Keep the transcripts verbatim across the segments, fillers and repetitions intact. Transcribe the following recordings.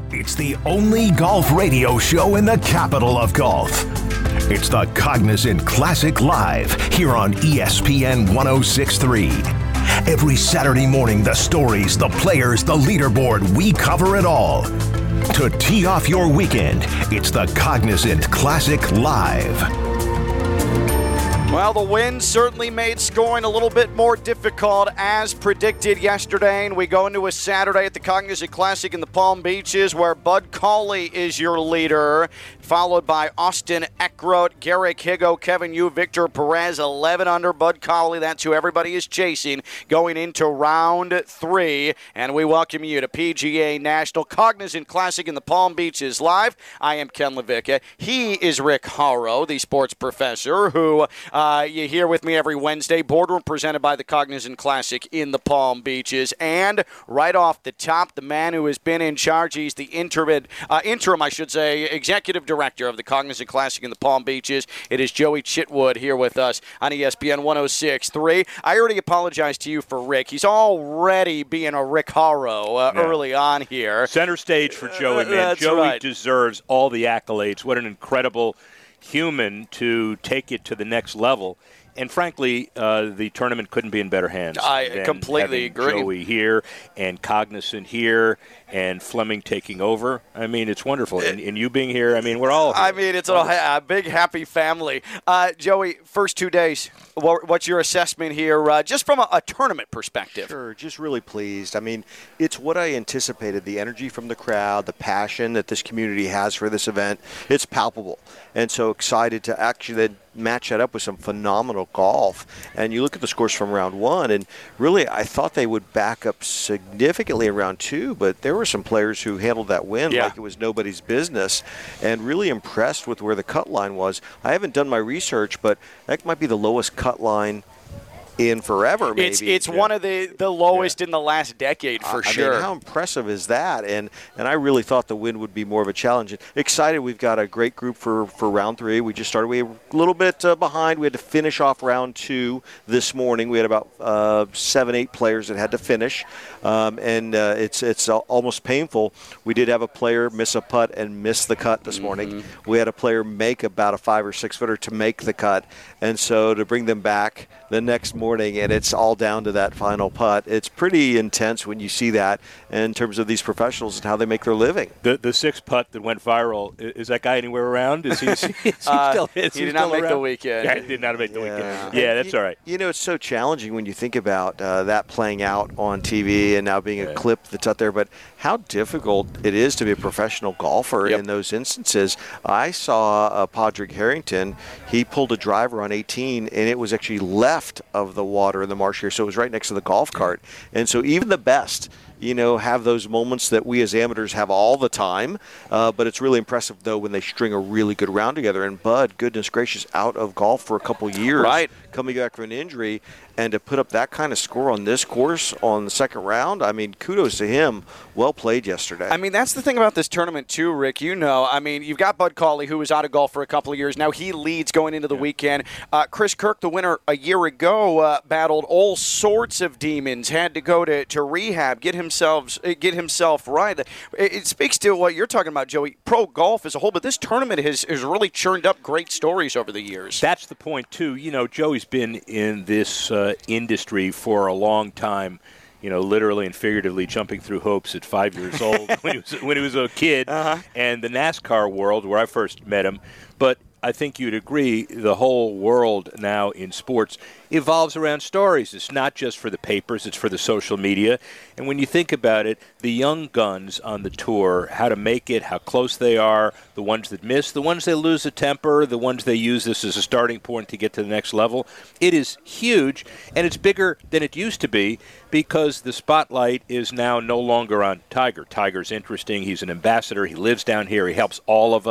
It's the only golf radio show in the capital of golf. It's the Cognizant Classic Live here on E S P N one oh six point three. Every Saturday morning, the stories, the players, the leaderboard, we cover it all. To tee off your weekend, it's the Cognizant Classic Live. Well, the wind certainly made scoring a little bit more difficult as predicted yesterday, and we go into a Saturday at the Cognizant Classic in the Palm Beaches where Bud Cauley is your leader, followed by Austin Eckroat, Garrick Higgo, Kevin Yu, Victor Perez, eleven under. Bud Cauley, that's who everybody is chasing going into round three, and we welcome you to P G A National Cognizant Classic in the Palm Beaches Live. I am Ken Levicka. He is Rick Horrow, the sports professor, who uh, you hear with me every Wednesday. Boardroom presented by the Cognizant Classic in the Palm Beaches. And right off the top, the man who has been in charge, he's the interim, uh, interim I should say, executive director of the Cognizant Classic in the Palm Beaches. It is Joey Chitwood here with us on E S P N one oh six point three. I already apologized to you for Rick. He's already being a Rick Horrow uh, yeah. early on here. Center stage for Joey, man. That's Joey right. deserves all the accolades. What an incredible human to take it to the next level. And frankly, uh, the tournament couldn't be in better hands. I completely agree. Joey here and Cognizant here and Fleming taking over. I mean, it's wonderful. And, and you being here, I mean, we're all here. I mean, it's a, a big, happy family. Uh, Joey, first two days, what, what's your assessment here, uh, just from a, a tournament perspective? Sure, just really pleased. I mean, it's what I anticipated, the energy from the crowd, the passion that this community has for this event. It's palpable. And so excited to actually then match that up with some phenomenal golf. And you look at the scores from round one, and really I thought they would back up significantly in round two, but there were some players who handled that win yeah. like it was nobody's business, and really impressed with where the cut line was. I haven't done my research, but that might be the lowest cut line in forever, maybe. It's it's yeah. one of the, the lowest yeah. in the last decade, for I sure. mean, how impressive is that? And and I really thought the win would be more of a challenge. Excited, we've got a great group for, for round three. We just started. We were a little bit uh, behind. We had to finish off round two this morning. We had about uh, seven, eight players that had to finish, um, and uh, it's it's almost painful. We did have a player miss a putt and miss the cut this mm-hmm. morning. We had a player make about a five or six footer to make the cut, and so to bring them back the next morning, and it's all down to that final putt. It's pretty intense when you see that in terms of these professionals and how they make their living. The the six putt that went viral, is that guy anywhere around? Is he, is he uh, still is He he did still not make around? the weekend. Yeah, he did not make the yeah. weekend. Yeah, that's you, all right. You know, it's so challenging when you think about uh, that playing out on T V and now being a yeah. clip that's out there, but how difficult it is to be a professional golfer yep. in those instances. I saw uh, Padraig Harrington. He pulled a driver on eighteen, and it was actually left of the water in the marsh here, so it was right next to the golf cart. And so even the best, you know, have those moments that we as amateurs have all the time. Uh, but it's really impressive, though, when they string a really good round together. And Bud, goodness gracious, out of golf for a couple years, right. coming back from an injury, and to put up that kind of score on this course on the second round, I mean, kudos to him. Well played yesterday. I mean, that's the thing about this tournament, too, Rick. You know, I mean, you've got Bud Cauley, who was out of golf for a couple of years. Now he leads going into the yeah. weekend. Uh, Chris Kirk, the winner a year ago, uh, battled all sorts of demons, had to go to, to rehab, get himself get himself right. It, it speaks to what you're talking about, Joey, pro golf as a whole, but this tournament has, has really churned up great stories over the years. That's the point, too. You know, Joey's been in this uh, industry for a long time. You know, literally and figuratively jumping through hoops at five years old when he was when he was a kid, uh-huh. and the NASCAR world where I first met him. But I think you'd agree the whole world now in sports evolves around stories. It's not just for the papers, it's for the social media. And when you think about it, the young guns on the tour, how to make it, how close they are, the ones that miss, the ones that lose a temper, the ones they use this as a starting point to get to the next level, it is huge, and it's bigger than it used to be because the spotlight is now no longer on Tiger. Tiger's interesting. He's an ambassador. He lives down here. He helps all of us.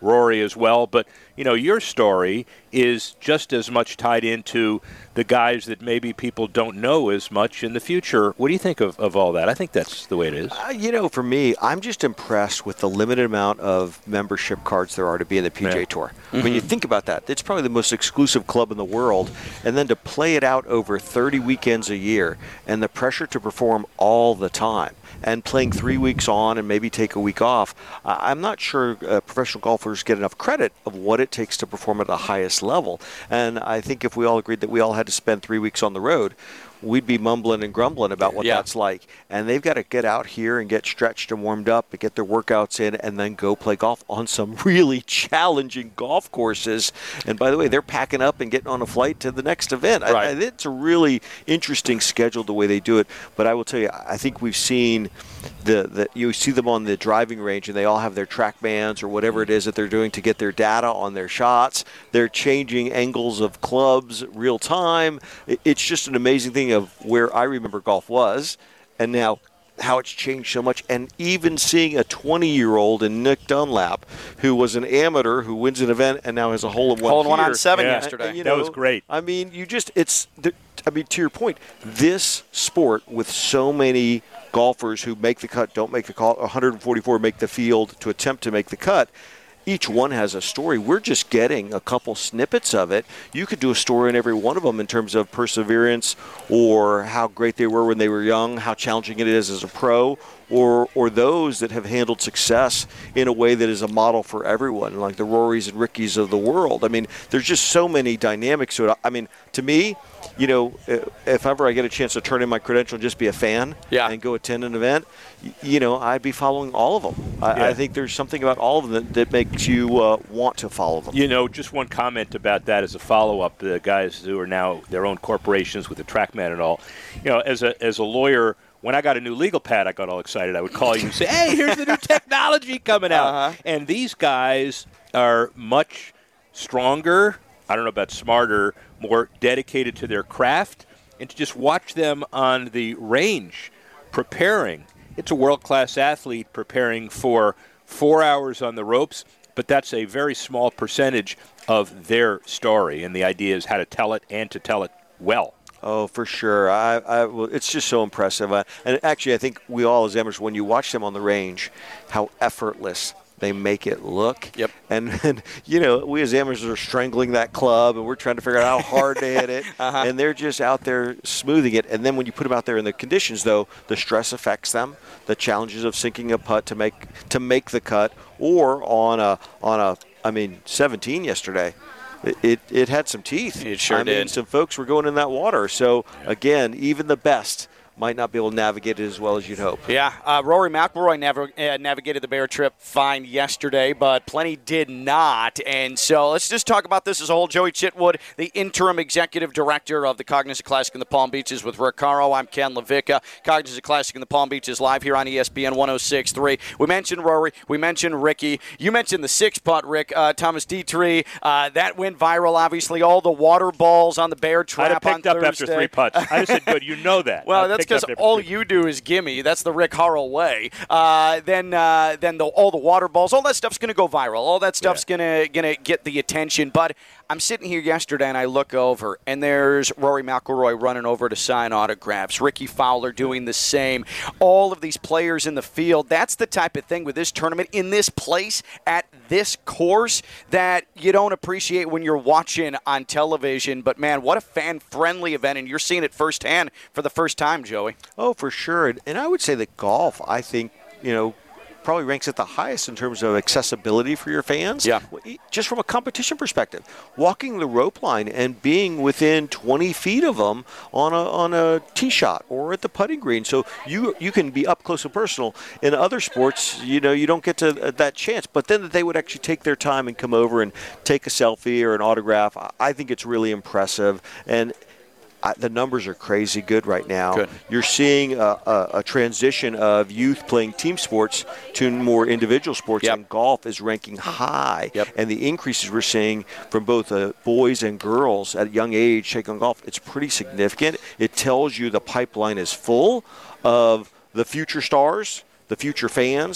Rory as well. But, you know, your story is just as much tied into the guys that maybe people don't know as much in the future. What do you think of, of all that? I think that's the way it is. Uh, you know, for me, I'm just impressed with the limited amount of membership cards there are to be in the P G A Yeah. Tour. Mm-hmm. When you think about that, it's probably the most exclusive club in the world. And then to play it out over thirty weekends a year and the pressure to perform all the time and playing three weeks on and maybe take a week off, uh, I'm not sure uh, professional golfers get enough credit of what it takes to perform at the highest level. And I think if we all agreed that we all had to spend three weeks on the road, we'd be mumbling and grumbling about what Yeah. that's like. And they've got to get out here and get stretched and warmed up and get their workouts in and then go play golf on some really challenging golf courses. And by the way, they're packing up and getting on a flight to the next event. Right. I, I, it's a really interesting schedule the way they do it. But I will tell you, I think we've seen the, the you see them on the driving range and they all have their track bands or whatever it is that they're doing to get their data on their shots. They're changing angles of clubs real time. It, it's just an amazing thing of where I remember golf was and now how it's changed so much. And even seeing a twenty-year-old in Nick Dunlap who was an amateur who wins an event and now has a hole-in-one Hole in one here. on seven Yeah. yesterday. And, you That know, was great. I mean, you just, it's, I mean, to your point, this sport with so many golfers who make the cut, don't make the call, one hundred forty-four make the field to attempt to make the cut, each one has a story. We're just getting a couple snippets of it. You could do a story in every one of them in terms of perseverance or how great they were when they were young, how challenging it is as a pro, or or those that have handled success in a way that is a model for everyone, like the Rorys and Rickies of the world. I mean, there's just so many dynamics to it. I mean, to me, you know, if ever I get a chance to turn in my credential and just be a fan Yeah. and go attend an event, you know, I'd be following all of them. I, Yeah. I think there's something about all of them that, that makes you uh, want to follow them. You know, just one comment about that as a follow-up. The guys who are now their own corporations with the TrackMan and all. You know, as a as a lawyer, when I got a new legal pad, I got all excited. I would call you and say, "Hey, here's the new technology coming out." Uh-huh. And these guys are much stronger. I don't know about smarter, more dedicated to their craft, and to just watch them on the range preparing. It's a world-class athlete preparing for four hours on the ropes, but that's a very small percentage of their story, and the idea is how to tell it and to tell it well. Oh, for sure. I, I, well, it's just so impressive. Uh, and actually, I think we all as amateurs, when you watch them on the range, how effortless they make it look. Yep. And, and, you know, we as amateurs are strangling that club, and we're trying to figure out how hard to hit it. Uh-huh. And they're just out there smoothing it. And then when you put them out there in the conditions, though, the stress affects them. The challenges of sinking a putt to make to make the cut, or on a on a I mean, seventeen yesterday. It, it, it had some teeth. It sure I mean, did. some folks were going in that water. So, again, even the best might not be able to navigate it as well as you'd hope. Yeah, uh, Rory McIlroy nav- uh, navigated the Bear Trip fine yesterday, but plenty did not. And so let's just talk about this as a whole. Joey Chitwood, the interim executive director of the Cognizant Classic in the Palm Beaches with Rick Caro. I'm Ken LaVicka. Cognizant Classic in the Palm Beaches live here on E S P N one oh six point three. We mentioned Rory. We mentioned Ricky. You mentioned the six-putt, Rick. Uh, Thomas Dietrich. Uh, that went viral, obviously. All the water balls on the Bear Trap I'd have on picked up Thursday. after three putts. I just said, good, you know that. Well, I'd that's picked up because after all three you do is gimme. That's the Rick Harrell way. Uh, then, uh, then the, all the water balls, all that stuff's going to go viral. All that stuff's Yeah. going to going to get the attention. But I'm sitting here yesterday and I look over and there's Rory McIlroy running over to sign autographs. Ricky Fowler doing the same. All of these players in the field. That's the type of thing with this tournament in this place at this course that you don't appreciate when you're watching on television. But man, what a fan-friendly event, and you're seeing it firsthand for the first time, Joey. Oh, for sure. And, and I would say that golf, I think, you know, probably ranks at the highest in terms of accessibility for your fans. Yeah. Just from a competition perspective, walking the rope line and being within twenty feet of them on a on a tee shot or at the putting green, so you you can be up close and personal. In other sports, you know, you don't get to that chance. But then that they would actually take their time and come over and take a selfie or an autograph. I think it's really impressive. And I, the numbers are crazy good right now. Good. You're seeing a, a, a transition of youth playing team sports to more individual sports, Yep. and golf is ranking high. Yep. And the increases we're seeing from both uh, boys and girls at a young age taking on golf, it's pretty significant. It tells you the pipeline is full of the future stars, the future fans.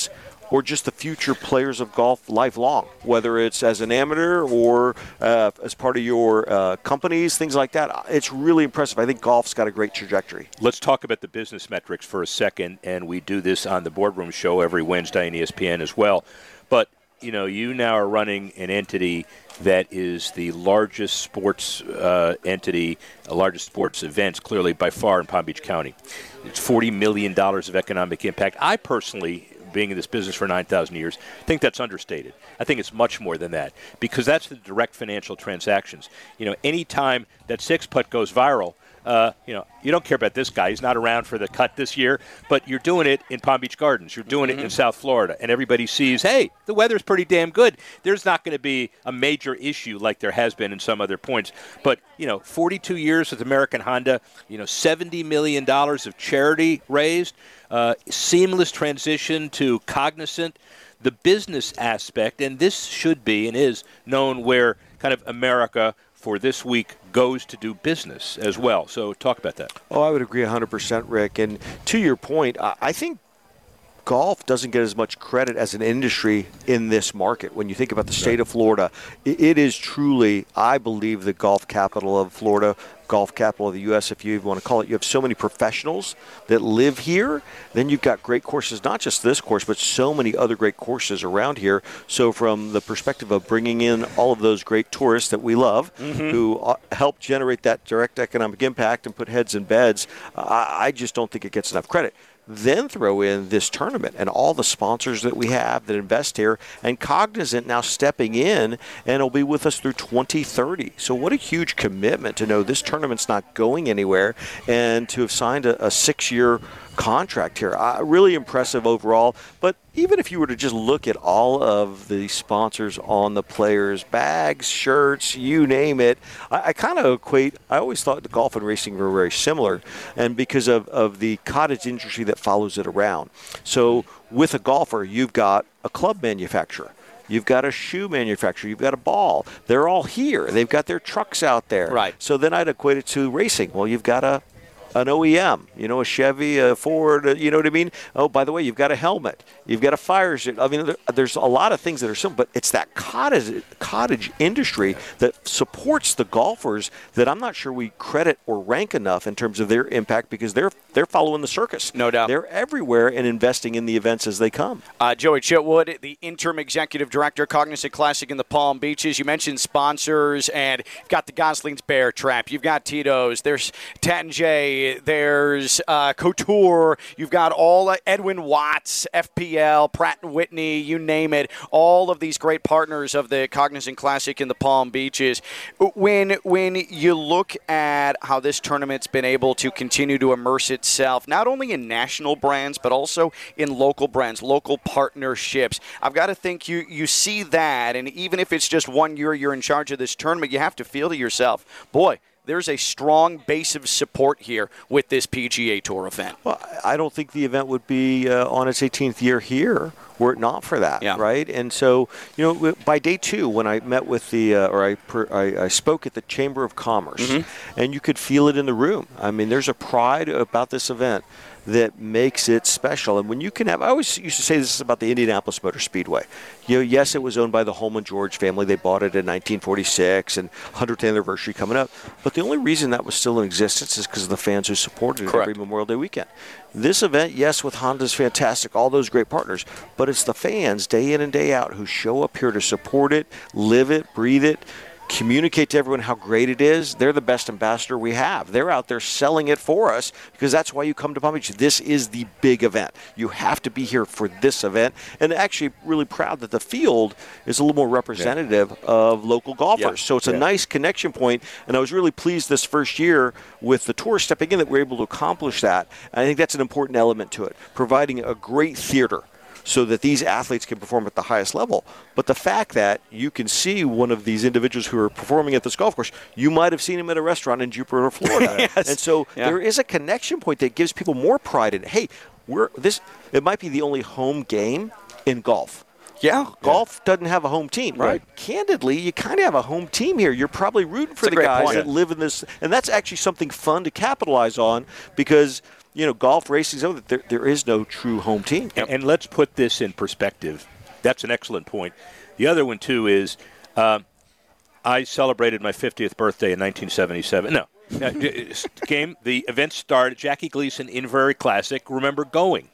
or just the future players of golf lifelong, whether it's as an amateur or uh, as part of your uh, companies, things like that. It's really impressive. I think golf's got a great trajectory. Let's talk about the business metrics for a second, and we do this on the Boardroom Show every Wednesday on E S P N as well. But, you know, you now are running an entity that is the largest sports uh, entity, the largest sports events, clearly by far in Palm Beach County. It's forty million dollars of economic impact. I personally, being in this business for nine thousand years, I think that's understated. I think it's much more than that, because that's the direct financial transactions. You know, any time that six putt goes viral, uh, you know, you don't care about this guy. He's not around for the cut this year, but you're doing it in Palm Beach Gardens. You're doing mm-hmm. it in South Florida, and everybody sees, hey, the weather's pretty damn good. There's not going to be a major issue like there has been in some other points. But, you know, forty-two years with American Honda, you know, seventy million dollars of charity raised, uh, seamless transition to Cognizant, the business aspect, and this should be and is known where kind of America for this week goes to do business as well. So talk about that. Oh, I would agree one hundred percent, Rick. And to your point, I think golf doesn't get as much credit as an industry in this market. When you think about the state of Florida, it is truly, I believe, the golf capital of Florida, golf capital of the U S, if you even want to call it. You have so many professionals that live here. Then you've got great courses, not just this course, but so many other great courses around here. So from the perspective of bringing in all of those great tourists that we love, mm-hmm. who help generate that direct economic impact and put heads in beds, I, I just don't think it gets enough credit. Then throw in this tournament and all the sponsors that we have that invest here, and Cognizant now stepping in and will be with us through twenty thirty. So what a huge commitment to know this tournament's not going anywhere and to have signed a, a six-year contract here. Uh, really impressive overall. But even if you were to just look at all of the sponsors on the players' bags, shirts, you name it, I, I kind of equate, I always thought the golf and racing were very similar, and because of, of the cottage industry that follows it around. So with a golfer, you've got a club manufacturer. You've got a shoe manufacturer. You've got a ball. They're all here. They've got their trucks out there. Right. So then I'd equate it to racing. Well, you've got a an O E M, you know, a Chevy, a Ford, a, you know what I mean? Oh, by the way, you've got a helmet. You've got a fire suit. I mean, there, there's a lot of things that are simple, but it's that cottage, cottage industry that supports the golfers that I'm not sure we credit or rank enough in terms of their impact, because they're they're following the circus. No doubt. They're everywhere and investing in the events as they come. Uh, Joey Chitwood, the interim executive director, Cognizant Classic in the Palm Beaches. You mentioned sponsors, and you've got the Gosling's Bear Trap. You've got Tito's. There's Tatanjay. There's uh, Couture. You've got all uh, Edwin Watts, F P L, Pratt and Whitney, you name it. All of these great partners of the Cognizant Classic in the Palm Beaches. When when you look at how this tournament's been able to continue to immerse itself, not only in national brands, but also in local brands, local partnerships, I've got to think you, you see that, and even if it's just one year you're in charge of this tournament, you have to feel to yourself, boy, there's a strong base of support here with this P G A Tour event. Well, I don't think the event would be uh, on its eighteenth year here were it not for that, yeah. right? And so, you know, by day two, when I met with the, uh, or I, per, I I spoke at the Chamber of Commerce, mm-hmm. and you could feel it in the room. I mean, there's a pride about this event that makes it special. And when you can have, I always used to say this about the Indianapolis Motor Speedway. You know, yes, it was owned by the Holman George family. They bought it in nineteen forty-six, and hundredth anniversary coming up. But the only reason that was still in existence is because of the fans who supported it Correct. every Memorial Day weekend. This event, yes, with Honda's fantastic, all those great partners, but it's the fans day in and day out who show up here to support it, live it, breathe it, communicate to everyone how great it is. They're the best ambassador we have. They're out there selling it for us, because that's why you come to Palm Beach. This is the big event. You have to be here for this event. And actually really proud that the field is a little more representative yeah. of local golfers. Yeah. So it's a yeah. nice connection point. And I was really pleased this first year with the tour stepping in that we're able to accomplish that. And I think that's an important element to it, providing a great theater so that these athletes can perform at the highest level. But the fact that you can see one of these individuals who are performing at this golf course, you might have seen him at a restaurant in Jupiter, Florida. yes. And so yeah. there is a connection point that gives people more pride in, hey, we're this. It might be the only home game in golf. Yeah, golf yeah. doesn't have a home team, right? right? Candidly, you kind of have a home team here. You're probably rooting for that's the guys point. that live in this, and that's actually something fun to capitalize on, because you know, golf, racing, so that there, there is no true home team. And, and let's put this in perspective. That's an excellent point. The other one, too, is uh, I celebrated my fiftieth birthday in nineteen seventy-seven. No. Game, the event started, Jackie Gleason Inverary Classic. Remember going.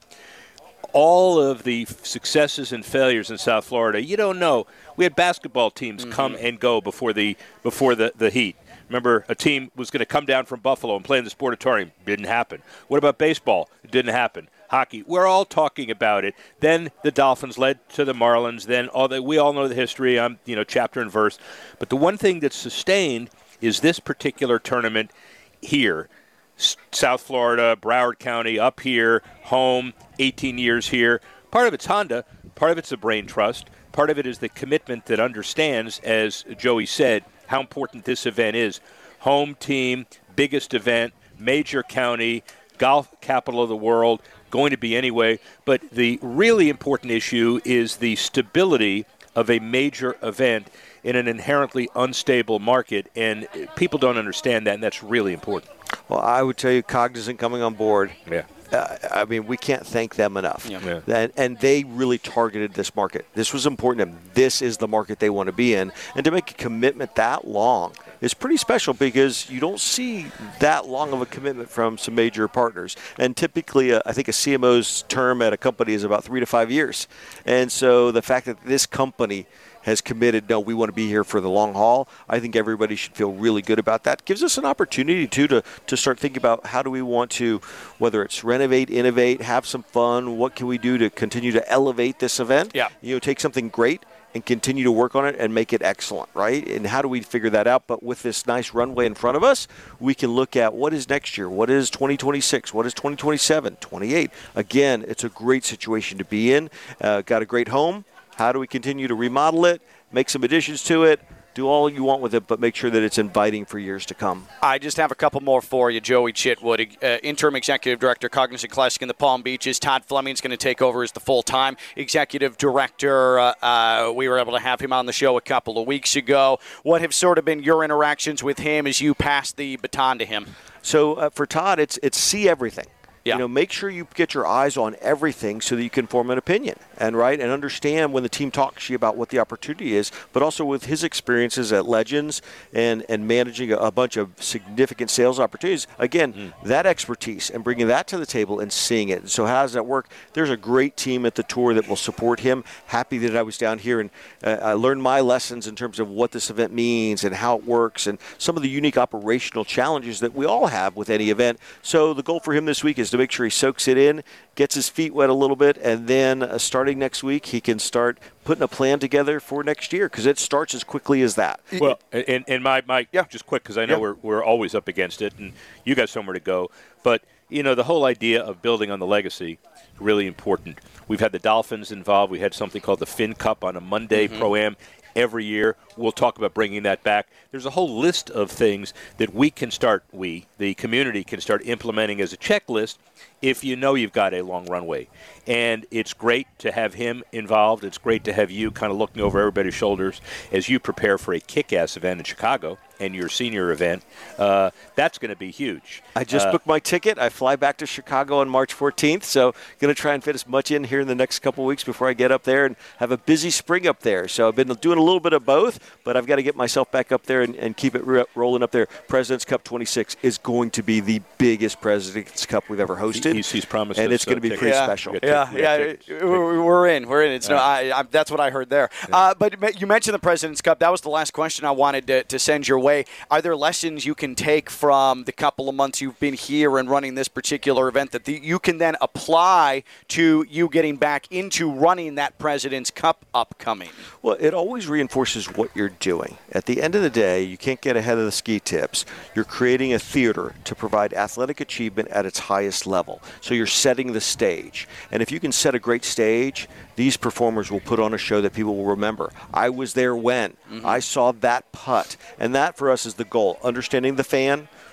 All of the successes and failures in South Florida, you don't know. We had basketball teams mm-hmm. come and go before the before the, the heat. Remember, a team was going to come down from Buffalo and play in the Sportatorium. Didn't happen. What about baseball? It didn't happen. Hockey. We're all talking about it. Then the Dolphins led to the Marlins. Then all the, we all know the history. I'm, you know, chapter and verse. But the one thing that's sustained is this particular tournament here. S- South Florida, Broward County, up here, home, eighteen years here. Part of it's Honda. Part of it's the brain trust. Part of it is the commitment that understands, as Joey said, how important this event is. Home team, biggest event, major county, golf capital of the world, going to be anyway. But the really important issue is the stability of a major event in an inherently unstable market, and people don't understand that, and that's really important. Well, I would tell you, Cognizant coming on board. Yeah. Uh, I mean, we can't thank them enough. Yeah. Yeah. And, and they really targeted this market. This was important to them. This is the market they want to be in. And to make a commitment that long is pretty special because you don't see that long of a commitment from some major partners. And typically, uh, I think a C M O's term at a company is about three to five years. And so the fact that this company has committed, no, we want to be here for the long haul. I think everybody should feel really good about that. Gives us an opportunity, too, to, to start thinking about how do we want to, whether it's renovate, innovate, have some fun, what can we do to continue to elevate this event? Yeah. You know, take something great and continue to work on it and make it excellent, right? And how do we figure that out? But with this nice runway in front of us, we can look at what is next year, what is twenty twenty-six, what is twenty twenty-seven, twenty-eight. Again, it's a great situation to be in. Uh, got a great home. How do we continue to remodel it, make some additions to it, do all you want with it, but make sure that it's inviting for years to come? I just have a couple more for you. Joey Chitwood, uh, Interim Executive Director, Cognizant Classic in the Palm Beaches. Todd Fleming's going to take over as the full-time Executive Director. Uh, uh, we were able to have him on the show a couple of weeks ago. What have sort of been your interactions with him as you pass the baton to him? So uh, for Todd, it's it's see everything. Yeah. You know, make sure you get your eyes on everything so that you can form an opinion and right and understand when the team talks to you about what the opportunity is, but also with his experiences at Legends and, and managing a, a bunch of significant sales opportunities. Again, mm. that expertise and bringing that to the table and seeing it. So how does that work? There's a great team at the tour that will support him. Happy that I was down here and uh, I learned my lessons in terms of what this event means and how it works and some of the unique operational challenges that we all have with any event. So the goal for him this week is to make sure he soaks it in, gets his feet wet a little bit, and then uh, starting next week, he can start putting a plan together for next year because it starts as quickly as that. Well, and, and my, my yeah. just quick, because I know yeah. we're, we're always up against it, and you got somewhere to go. But, you know, the whole idea of building on the legacy is really important. We've had the Dolphins involved. We had something called the Fin Cup on a Monday mm-hmm. Pro-Am every year. We'll talk about bringing that back. There's a whole list of things that we can start, we, the community, can start implementing as a checklist if you know you've got a long runway. And it's great to have him involved. It's great to have you kind of looking over everybody's shoulders as you prepare for a kick-ass event in Chicago and your senior event. Uh, that's going to be huge. I just uh, booked my ticket. I fly back to Chicago on March fourteenth, so going to try and fit as much in here in the next couple of weeks before I get up there and have a busy spring up there. So I've been doing a little bit of both, but I've got to get myself back up there and, and keep it re- rolling up there. President's Cup twenty-six is going to be the biggest President's Cup we've ever hosted. He's, he's promised and us, it's going to be uh, pretty yeah, special. Yeah, yeah, yeah, we're in. We're in. It's no, I, I, that's what I heard there. Yeah. Uh, but you mentioned the President's Cup. That was the last question I wanted to, to send your way. Are there lessons you can take from the couple of months you've been here and running this particular event that the, you can then apply to you getting back into running that President's Cup upcoming? Well, it always reinforces what you're doing. At the end of the day, you can't get ahead of the ski tips. You're creating a theater to provide athletic achievement at its highest level. So you're setting the stage. And if you can set a great stage, these performers will put on a show that people will remember. I was there when. Mm-hmm. I saw that putt. And that, for us, is the goal. Understanding the fan,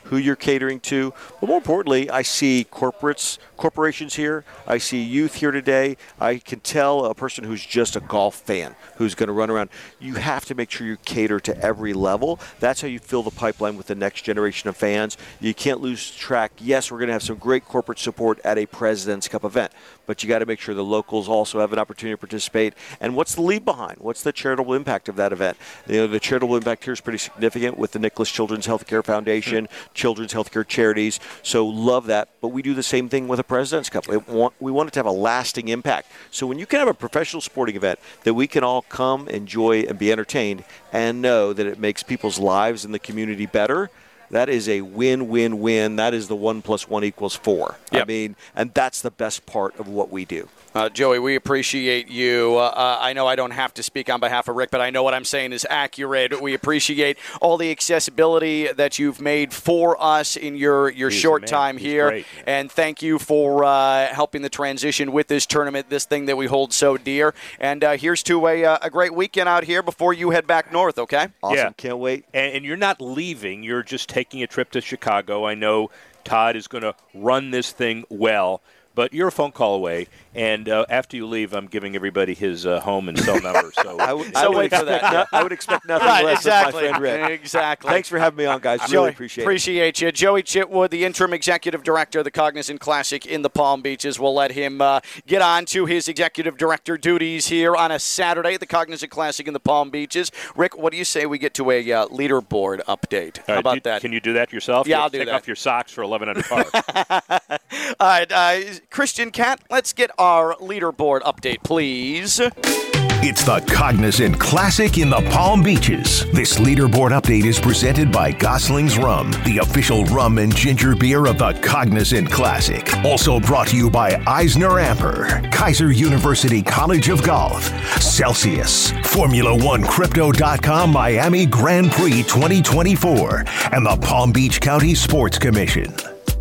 who you're catering to. But more importantly, I see corporates, corporations here. I see youth here today. I can tell a person who's just a golf fan who's going to run around. You have to make sure you cater to every level. That's how you fill the pipeline with the next generation of fans. You can't lose track. Yes, we're going to have some great corporate support at a President's Cup event, but you got to make sure the locals also have an opportunity to participate. And what's the leave behind? What's the charitable impact of that event? You know, the charitable impact here is pretty significant with the Nicholas Children's Healthcare Foundation, mm-hmm. Children's Healthcare Charities. So love that. But we do the same thing with a President's Cup. We want, we want it to have a lasting impact. So when you can have a professional sporting event that we can all come, enjoy, and be entertained and know that it makes people's lives in the community better, that is a win-win-win. That is the one plus one equals four. Yep. I mean, and that's the best part of what we do. Uh, Joey, we appreciate you. Uh, uh, I know I don't have to speak on behalf of Rick, but I know what I'm saying is accurate. We appreciate all the accessibility that you've made for us in your, your short time He's here. Great. And thank you for uh, helping the transition with this tournament, this thing that we hold so dear. And uh, here's to a, uh, a great weekend out here before you head back north, okay? Awesome. Yeah. Can't wait. And, and you're not leaving. You're just taking a trip to Chicago. I know Todd is going to run this thing well, but you're a phone call away. And uh, after you leave, I'm giving everybody his uh, home and cell number. So I would, so I would wait for expect that. no, I would expect nothing Right, less exactly. of my friend Rick. Exactly. Thanks for having me on, guys. Really Joey, appreciate it. Appreciate you. Joey Chitwood, the interim executive director of the Cognizant Classic in the Palm Beaches. We'll let him uh, get on to his executive director duties here on a Saturday at the Cognizant Classic in the Palm Beaches. Rick, what do you say we get to a uh, leaderboard update? How right, about you, that? Can you do that yourself? Yeah, you I'll do take that. off your socks for eleven under par. All right, uh, Christian Cat, let's get our leaderboard update, please. It's the Cognizant Classic in the Palm Beaches. This leaderboard update is presented by Gosling's Rum, the official rum and ginger beer of the Cognizant Classic. Also brought to you by Eisner Amper, Kaiser University College of Golf, Celsius, Formula One Crypto dot com Miami Grand Prix twenty twenty-four, and the Palm Beach County Sports Commission.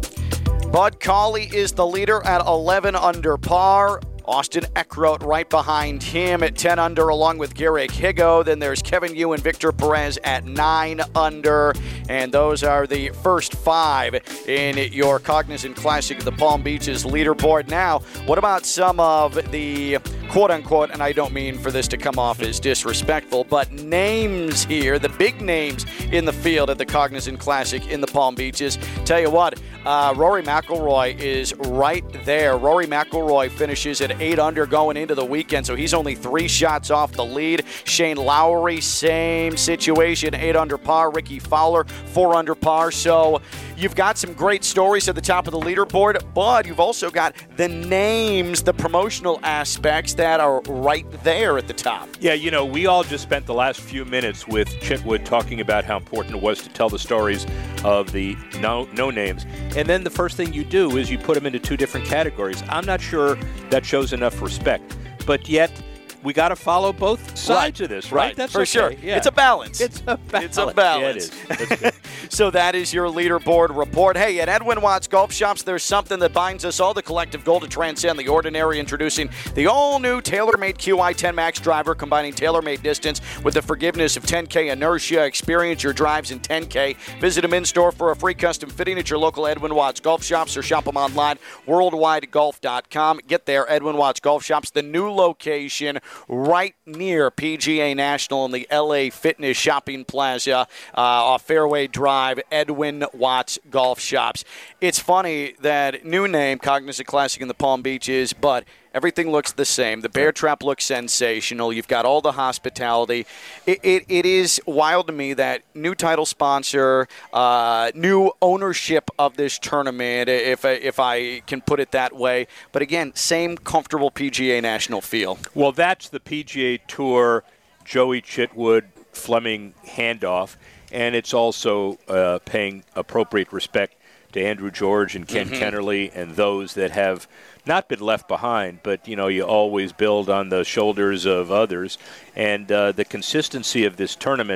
Bud Cauley is the leader at eleven under par. Austin Eckroat right behind him at ten under, along with Garrick Higo. Then there's Kevin Yu and Victor Perez at nine under. And those are the first five in your Cognizant Classic of the Palm Beaches leaderboard. Now, what about some of the quote-unquote, and I don't mean for this to come off as disrespectful, but names here, the big names in the field at the Cognizant Classic in the Palm Beaches. Tell you what, uh, Rory McIlroy is right there. Rory McIlroy finishes at eight under going into the weekend, so he's only three shots off the lead. Shane Lowry, same situation, eight under par. Ricky Fowler, four under par. So you've got some great stories at the top of the leaderboard, but you've also got the names, the promotional aspects that are right there at the top. Yeah, you know, we all just spent the last few minutes with Chitwood talking about how important it was to tell the stories of the no, no names. And then the first thing you do is you put them into two different categories. I'm not sure that shows enough respect, but yet we got to follow both sides right. of this, right? right. That's for okay. sure. Yeah. It's a balance. It's a balance. It's a balance. Yeah, it is. That's good. So that is your leaderboard report. Hey, at Edwin Watts Golf Shops, there's something that binds us all, the collective goal to transcend the ordinary. Introducing the all-new TaylorMade Q I ten Max driver, combining TaylorMade distance with the forgiveness of ten K inertia. Experience your drives in ten K. Visit them in-store for a free custom fitting at your local Edwin Watts Golf Shops, or shop them online, worldwide golf dot com. Get there, Edwin Watts Golf Shops, the new location right near P G A National in the L A Fitness Shopping Plaza uh, off Fairway Drive, Edwin Watts Golf Shops. It's funny that new name, Cognizant Classic in the Palm Beaches, but everything looks the same. The bear trap looks sensational. You've got all the hospitality. It, it, it is wild to me that new title sponsor, uh, new ownership of this tournament, if I, if I can put it that way. But again, same comfortable P G A National feel. Well, that's the P G A Tour, Joey Chitwood, Fleming handoff, and it's also uh, paying appropriate respect to Andrew George and Ken mm-hmm. Kennerly and those that have not been left behind, but, you know, you always build on the shoulders of others. And uh, the consistency of this tournament,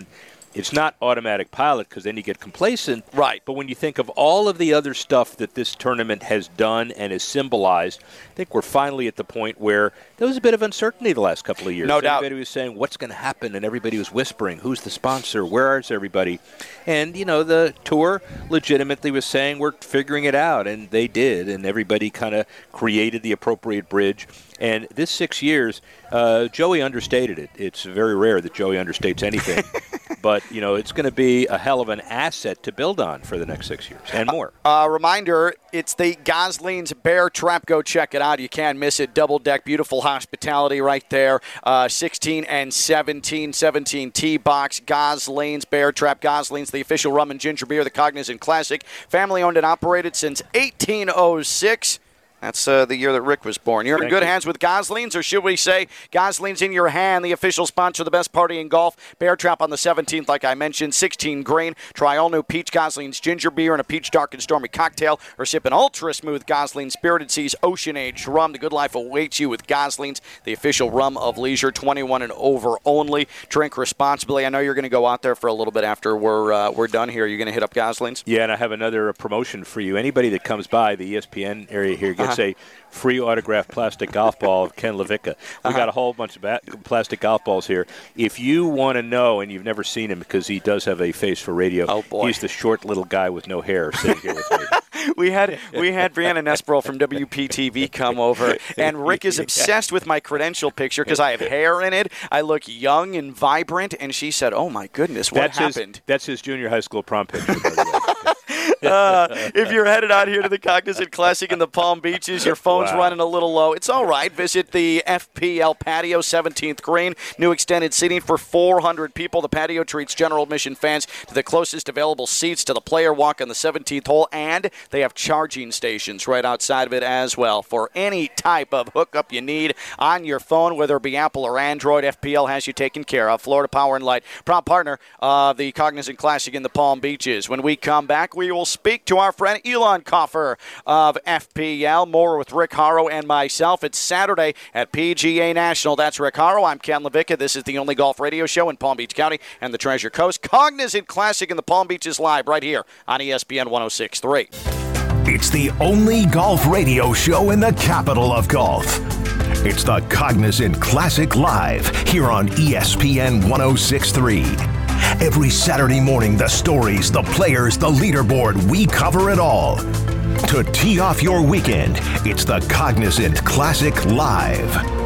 it's not automatic pilot because then you get complacent. Right. But when you think of all of the other stuff that this tournament has done and has symbolized, I think we're finally at the point where there was a bit of uncertainty the last couple of years. No doubt. Everybody was saying, what's going to happen? And everybody was whispering, who's the sponsor? Where is everybody? And, you know, the tour legitimately was saying, we're figuring it out. And they did. And everybody kind of created the appropriate bridge. And this six years, uh, Joey understated it. It's very rare that Joey understates anything. But, you know, it's going to be a hell of an asset to build on for the next six years and more. A uh, reminder, it's the Gosling's Bear Trap. Go check it out. You can't miss it. Double deck, beautiful hospitality right there. Uh, sixteen and seventeen, seventeen tee box. Gosling's Bear Trap. Gosling's, the official rum and ginger beer, the Cognizant Classic. Family owned and operated since eighteen oh six. That's uh, the year that Rick was born. You're in Thank good you. hands with Gosling's, or should we say Gosling's in your hand, the official sponsor of the best party in golf. Bear Trap on the seventeenth, like I mentioned, sixteen green. Try all new Peach Gosling's ginger beer and a peach dark and stormy cocktail, or sip an ultra-smooth Gosling's Spirited Seas Ocean-aged rum. The good life awaits you with Gosling's, the official rum of leisure, twenty-one and over only. Drink responsibly. I know you're going to go out there for a little bit after we're, uh, we're done here. You're going to hit up Gosling's? Yeah, and I have another promotion for you. Anybody that comes by the E S P N area here gets Uh-huh. a free autographed plastic golf ball of Ken Levica. We've Uh-huh. got a whole bunch of ba- plastic golf balls here. If you want to know, and you've never seen him because he does have a face for radio, Oh, boy. he's the short little guy with no hair sitting here with me. We had we had Brianna Nesbro from W P T V come over, and Rick is obsessed with my credential picture because I have hair in it. I look young and vibrant, and she said, "Oh my goodness, what that's happened?" His, that's his junior high school prom picture, by the way. Uh, if you're headed out here to the Cognizant Classic in the Palm Beaches, your phone's Wow. running a little low. It's all right. Visit the F P L Patio, seventeenth green. New extended seating for four hundred people. The patio treats general admission fans to the closest available seats to the player walk on the seventeenth hole, and they have charging stations right outside of it as well. For any type of hookup you need on your phone, whether it be Apple or Android, F P L has you taken care of. Florida Power and Light, proud partner of the Cognizant Classic in the Palm Beaches. When we come back, we will speak to our friend Elon Coffer of F P L. More with Rick Haro and myself. It's Saturday at P G A National. That's Rick Haro. I'm Ken Levica. This is the only golf radio show in Palm Beach County and the Treasure Coast. Cognizant Classic in the Palm Beaches live right here on E S P N one oh six point three. It's the only golf radio show in the capital of golf. It's the Cognizant Classic Live here on E S P N one oh six point three. Every Saturday morning, the stories, the players, the leaderboard, we cover it all. To tee off your weekend, it's the Cognizant Classic Live.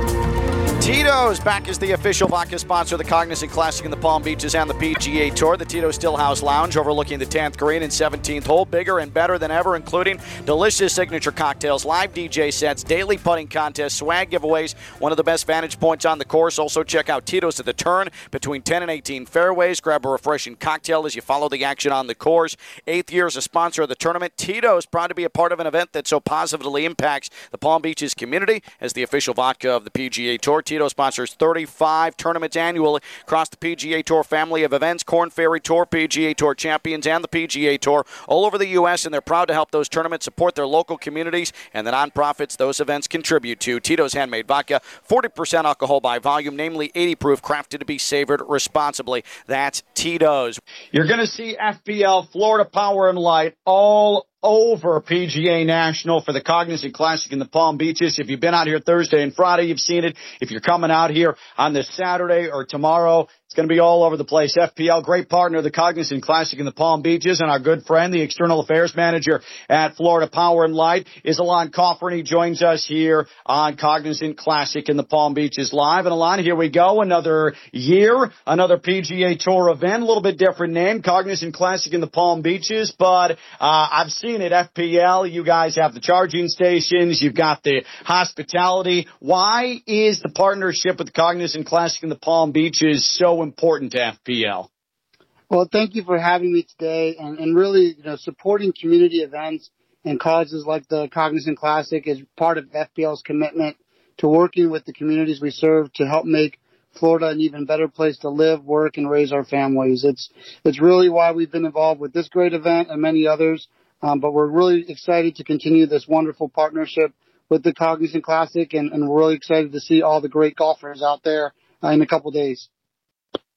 Tito's back as the official vodka sponsor of the Cognizant Classic in the Palm Beaches and the P G A Tour. The Tito's Stillhouse Lounge overlooking the tenth green and seventeenth hole. Bigger and better than ever, including delicious signature cocktails, live D J sets, daily putting contests, swag giveaways, one of the best vantage points on the course. Also check out Tito's at the turn between ten and eighteen fairways. Grab a refreshing cocktail as you follow the action on the course. Eighth year as a sponsor of the tournament. Tito's proud to be a part of an event that so positively impacts the Palm Beaches community as the official vodka of the P G A Tour. Tito sponsors thirty-five tournaments annually across the P G A Tour family of events. Korn Ferry Tour, P G A Tour Champions, and the P G A Tour all over the U S, and they're proud to help those tournaments support their local communities and the nonprofits those events contribute to. Tito's Handmade Vodka, forty percent alcohol by volume, namely eighty proof, crafted to be savored responsibly. That's Tito's. You're going to see F P L, Florida Power and Light, all over P G A National for the Cognizant Classic in the Palm Beaches. If you've been out here Thursday and Friday, you've seen it. If you're coming out here on this Saturday or tomorrow, it's going to be all over the place. F P L, great partner of the Cognizant Classic in the Palm Beaches, and our good friend, the External Affairs Manager at Florida Power and Light, is Alon Coffer, and he joins us here on Cognizant Classic in the Palm Beaches Live. And Alon, here we go. Another year, another P G A Tour event, a little bit different name, Cognizant Classic in the Palm Beaches, but uh, I've seen it, F P L. You guys have the charging stations. You've got the hospitality. Why is the partnership with the Cognizant Classic in the Palm Beaches so important to F P L? Well, thank you for having me today, and, and really, you know, supporting community events and causes like the Cognizant Classic is part of F P L's commitment to working with the communities we serve to help make Florida an even better place to live, work, and raise our families. It's it's really why we've been involved with this great event and many others, um, but we're really excited to continue this wonderful partnership with the Cognizant Classic, and, and we're really excited to see all the great golfers out there uh, in a couple days.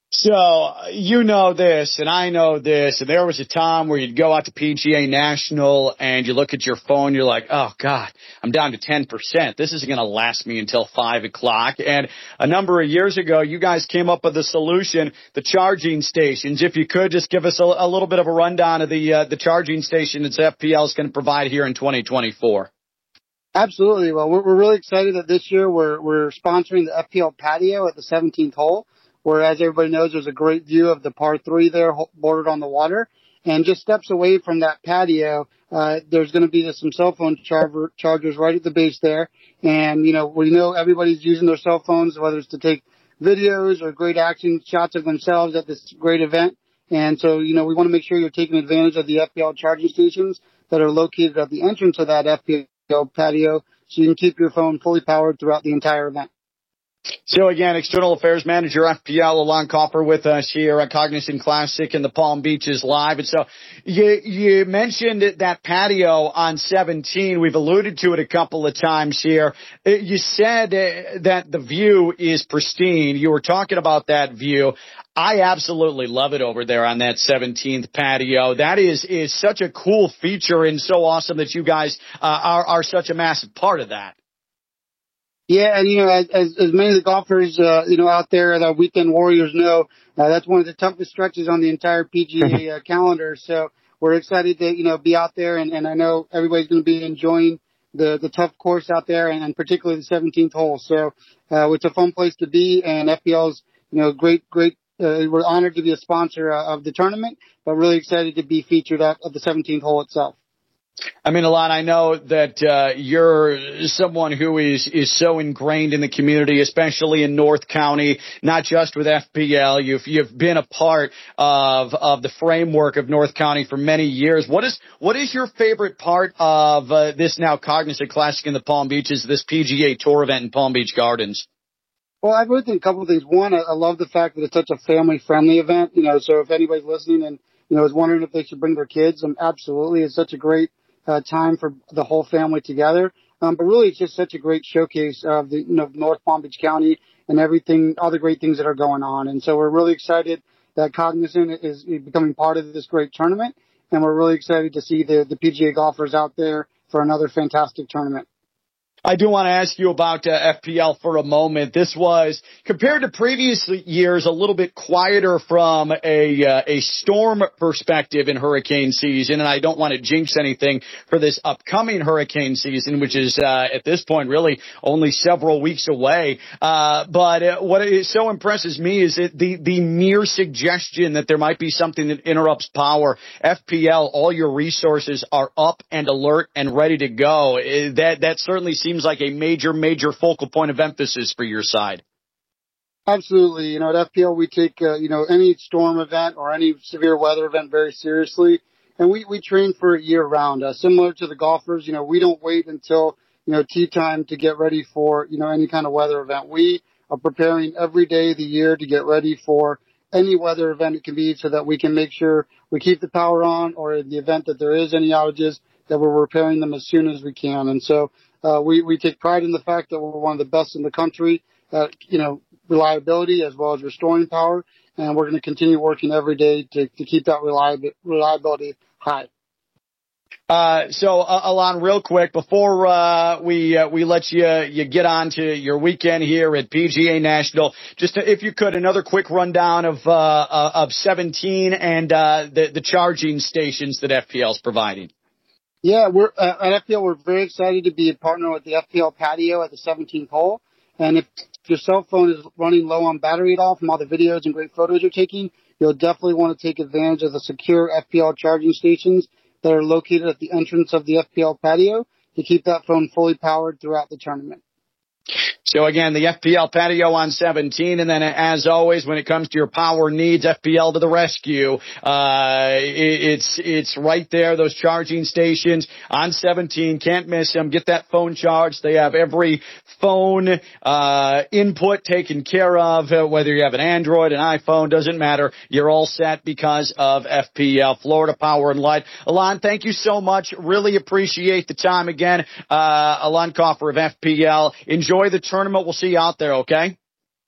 So, you know this, and I know this, and there was a time where you'd go out to P G A National, and you look at your phone, you're like, oh, God, I'm down to ten percent. This isn't going to last me until five o'clock. And a number of years ago, you guys came up with a solution, the charging stations. If you could, just give us a, a little bit of a rundown of the uh, the charging station that F P L is going to provide here in twenty twenty-four. Absolutely. Well, we're, we're really excited that this year we're, we're sponsoring the F P L patio at the seventeenth hole, where, as everybody knows, there's a great view of the par three there bordered on the water. And just steps away from that patio, uh, there's going to be some cell phone charger, chargers right at the base there. And, you know, we know everybody's using their cell phones, whether it's to take videos or great action shots of themselves at this great event. And so, you know, we want to make sure you're taking advantage of the F P L charging stations that are located at the entrance of that F P L patio, so you can keep your phone fully powered throughout the entire event. So again, External Affairs Manager, F P L, Alon Copper with us here at Cognizant Classic in the Palm Beaches Live. And so you, you mentioned that patio on seventeen. We've alluded to it a couple of times here. You said that the view is pristine. You were talking about that view. I absolutely love it over there on that seventeenth patio. That is, is such a cool feature and so awesome that you guys uh, are, are such a massive part of that. Yeah, and, you know, as, as, as many of the golfers, uh, you know, out there, the weekend warriors know, uh, that's one of the toughest stretches on the entire P G A uh, calendar. So we're excited to, you know, be out there, and, and I know everybody's going to be enjoying the, the tough course out there, and, and particularly the seventeenth hole. So, uh, it's a fun place to be, and F P L's, you know, great, great, uh, we're honored to be a sponsor uh, of the tournament, but really excited to be featured at, at the seventeenth hole itself. I mean, Alon, I know that uh, you're someone who is, is so ingrained in the community, especially in North County, not just with F P L. You've you've been a part of of the framework of North County for many years. What is what is your favorite part of uh, this now Cognizant Classic in the Palm Beaches, this P G A Tour event in Palm Beach Gardens? Well, I really think a couple of things. One, I, I love the fact that it's such a family-friendly event. You know, so if anybody's listening and, you know, is wondering if they should bring their kids, um, absolutely. It's such a great Uh, time for the whole family together. Um, but really, it's just such a great showcase of the, you know, North Palm Beach County and everything, all the great things that are going on. And so we're really excited that Cognizant is becoming part of this great tournament. And we're really excited to see the, the P G A golfers out there for another fantastic tournament. I do want to ask you about uh, F P L for a moment. This was, compared to previous years, a little bit quieter from a uh, a storm perspective in hurricane season, and I don't want to jinx anything for this upcoming hurricane season, which is uh, at this point really only several weeks away. Uh, but uh, what is so impresses me is it, the the mere suggestion that there might be something that interrupts power. F P L, all your resources are up and alert and ready to go. Uh, that that certainly seems Seems like a major, major focal point of emphasis for your side. Absolutely. You know, at F P L, we take, uh, you know, any storm event or any severe weather event very seriously. And we, we train for it year round. Uh, similar to the golfers, you know, we don't wait until, you know, tea time to get ready for, you know, any kind of weather event. We are preparing every day of the year to get ready for any weather event it can be, so that we can make sure we keep the power on, or in the event that there is any outages, that we're repairing them as soon as we can. And so, Uh, we, we take pride in the fact that we're one of the best in the country at, you know, reliability as well as restoring power. And we're going to continue working every day to, to keep that reliab- reliability high. Uh, so, uh, Alon, real quick, before, uh, we, uh, we let you, you get on to your weekend here at P G A National, just to, if you could, another quick rundown of, uh, uh of seventeen and, uh, the, the charging stations that F P L is providing. Yeah, we're uh, at F P L. We're very excited to be a partner with the F P L patio at the seventeenth hole. And if your cell phone is running low on battery at all from all the videos and great photos you're taking, you'll definitely want to take advantage of the secure F P L charging stations that are located at the entrance of the F P L patio to keep that phone fully powered throughout the tournament. So again, the F P L patio on seventeen, and then as always, when it comes to your power needs, F P L to the rescue. Uh, it, it's it's right there. Those charging stations on seventeen, can't miss them. Get that phone charged. They have every phone uh, input taken care of. Uh, whether you have an Android, an iPhone, doesn't matter. You're all set because of F P L, Florida Power and Light. Alon, thank you so much. Really appreciate the time again. Uh, Alon Coffer of F P L. Enjoy the tournament. We'll see you out there, okay?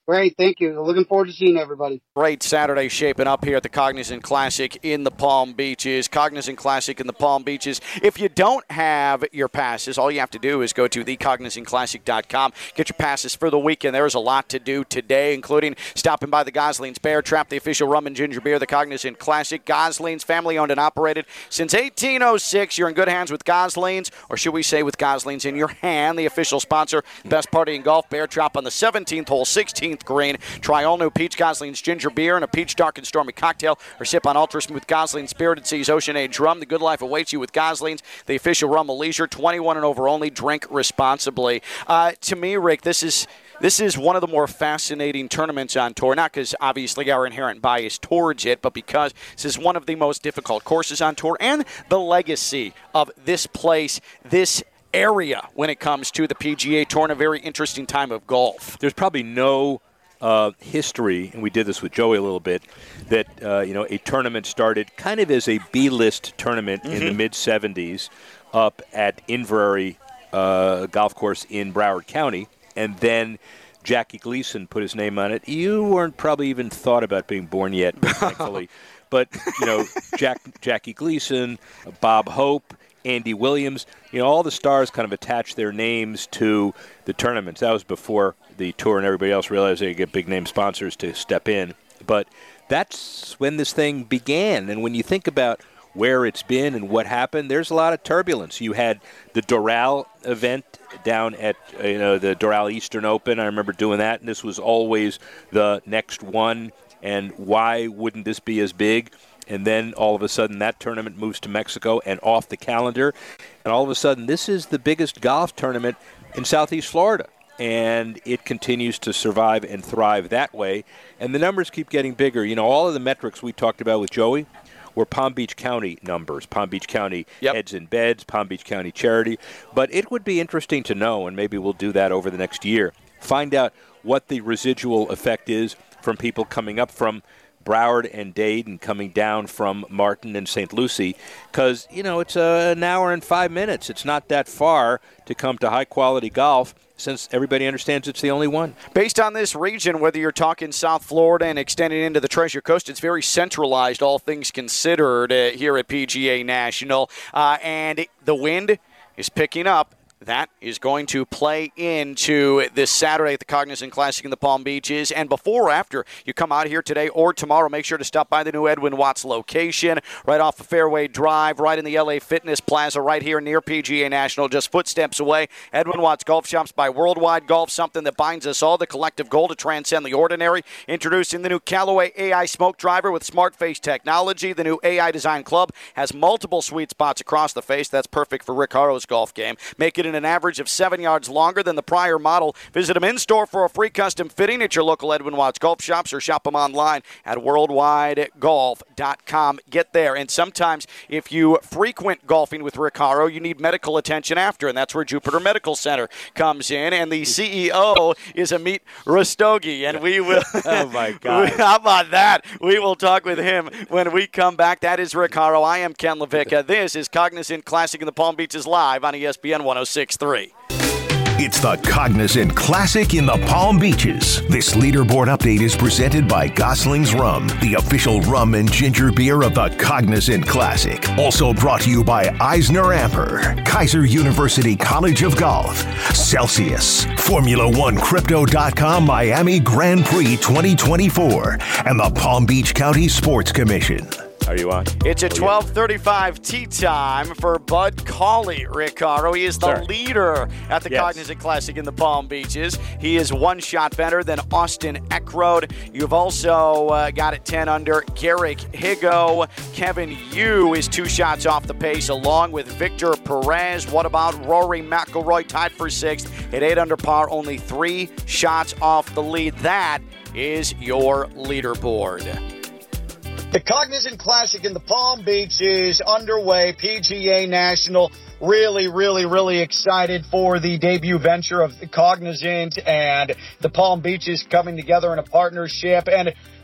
Great, thank you. Looking forward to seeing everybody. Great Saturday shaping up here at the Cognizant Classic in the Palm Beaches. Cognizant Classic in the Palm Beaches. If you don't have your passes, all you have to do is go to the cognizant classic dot com. Get your passes for the weekend. There's a lot to do today, including stopping by the Gosling's Bear Trap, the official rum and ginger beer, the Cognizant Classic. Gosling's, family-owned and operated since eighteen oh six. You're in good hands with Gosling's, or should we say with Gosling's in your hand, the official sponsor. Best party in golf, Bear Trap on the seventeenth hole, sixteenth green. Try all new Peach Gosling's ginger beer and a peach dark and stormy cocktail, or sip on ultra smooth Gosling's Spirited Seas Ocean Age rum. The good life awaits you with Gosling's, the official rum of leisure. twenty-one and over only. Drink responsibly. Uh, to me, Rick, this is this is one of the more fascinating tournaments on tour. Not because obviously our inherent bias towards it, but because this is one of the most difficult courses on tour, and the legacy of this place, this area when it comes to the P G A Tour, in a very interesting time of golf. There's probably no uh, history, and we did this with Joey a little bit, that uh, you know a tournament started kind of as a B-list tournament mm-hmm. in the mid seventies up at Inverary uh, Golf Course in Broward County, and then Jackie Gleason put his name on it. You weren't probably even thought about being born yet, thankfully. But, you know, Jack, Jackie Gleason, Bob Hope, Andy Williams, you know, all the stars kind of attached their names to the tournaments. That was before the tour and everybody else realized they could get big-name sponsors to step in. But that's when this thing began. And when you think about where it's been and what happened, there's a lot of turbulence. You had the Doral event down at you know the Doral Eastern Open. I remember doing that, and this was always the next one. And why wouldn't this be as big? And then all of a sudden that tournament moves to Mexico and off the calendar. And all of a sudden this is the biggest golf tournament in Southeast Florida. And it continues to survive and thrive that way. And the numbers keep getting bigger. You know, all of the metrics we talked about with Joey were Palm Beach County numbers, Palm Beach County yep. heads and beds, Palm Beach County charity. But it would be interesting to know, and maybe we'll do that over the next year, find out what the residual effect is from people coming up from Broward and Dade and coming down from Martin and Saint Lucie, because, you know, it's uh, an hour and five minutes. It's not that far to come to high-quality golf, since everybody understands it's the only one. Based on this region, whether you're talking South Florida and extending into the Treasure Coast, it's very centralized, all things considered, uh, here at P G A National. Uh, and the wind is picking up. That is going to play into this Saturday at the Cognizant Classic in the Palm Beaches. And before or after you come out here today or tomorrow, make sure to stop by the new Edwin Watts location right off of Fairway Drive, right in the L A Fitness Plaza, right here near P G A National, just footsteps away. Edwin Watts Golf Shops by Worldwide Golf, something that binds us all, the collective goal to transcend the ordinary. Introducing the new Callaway A I Smoke Driver with Smart Face technology. The new A I Design Club has multiple sweet spots across the face. That's perfect for Rick Haro's golf game. Make it an average of seven yards longer than the prior model. Visit them in-store for a free custom fitting at your local Edwin Watts Golf Shops, or shop them online at worldwide golf dot com. Get there. And sometimes if you frequent golfing with Rick Haro, you need medical attention after, and that's where Jupiter Medical Center comes in. And the C E O is Amit Rastogi, and we will... oh, my God. How about that? We will talk with him when we come back. That is Rick Haro. I am Ken Levicka. This is Cognizant Classic in the Palm Beaches live on E S P N one oh six point three. It's the Cognizant Classic in the Palm Beaches. This leaderboard update is presented by Gosling's Rum, the official rum and ginger beer of the Cognizant Classic. Also brought to you by Eisner Amper, Kaiser University College of Golf, Celsius, Formula One Crypto dot com Miami Grand Prix twenty twenty-four, and the Palm Beach County Sports Commission. Are you on? It's a twelve thirty-five tee time for Bud Cauley, Rick Haro. He is the Sir. leader at the yes. Cognizant Classic in the Palm Beaches. He is one shot better than Austin Eckroad. You've also uh, got it ten under Garrick Higo. Kevin Yu is two shots off the pace, along with Victor Perez. What about Rory McIlroy, tied for sixth at eight under par, only three shots off the lead. That is your leaderboard. The Cognizant Classic in the Palm Beach is underway. P G A National really, really, really excited for the debut venture of the Cognizant and the Palm Beaches coming together in a partnership. And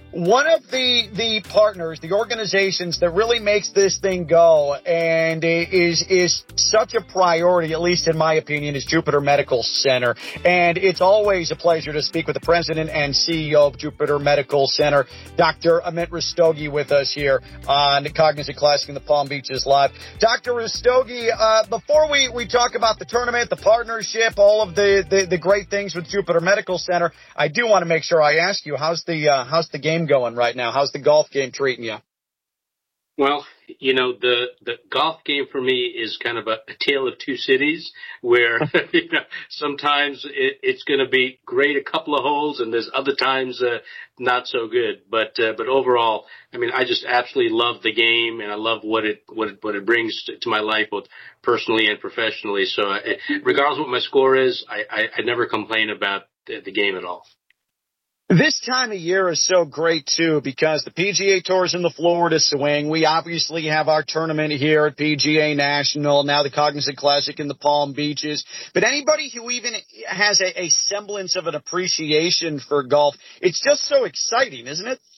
One of the the partners, the organizations that really makes this thing go and is is such a priority, at least in my opinion, is Jupiter Medical Center. And it's always a pleasure to speak with the president and C E O of Jupiter Medical Center, Doctor Amit Rastogi, with us here on the Cognizant Classic in the Palm Beaches Live. Doctor Rastogi, uh, before we, we talk about the tournament, the partnership, all of the, the, the great things with Jupiter Medical Center, I do want to make sure I ask you, how's the uh, how's the game going right now? How's the golf game treating you? Well, you know, the, the golf game for me is kind of a, a tale of two cities where, you know, sometimes it, it's going to be great a couple of holes and there's other times uh, not so good. But uh, but overall, I mean, I just absolutely love the game and I love what it what it, what it brings to, to my life, both personally and professionally. So uh, regardless of what my score is, I, I, I never complain about the, the game at all. This time of year is so great, too, because the P G A Tour's in the Florida swing. We obviously have our tournament here at P G A National, now the Cognizant Classic in the Palm Beaches. But anybody who even has a, a semblance of an appreciation for golf, it's just so exciting, isn't it?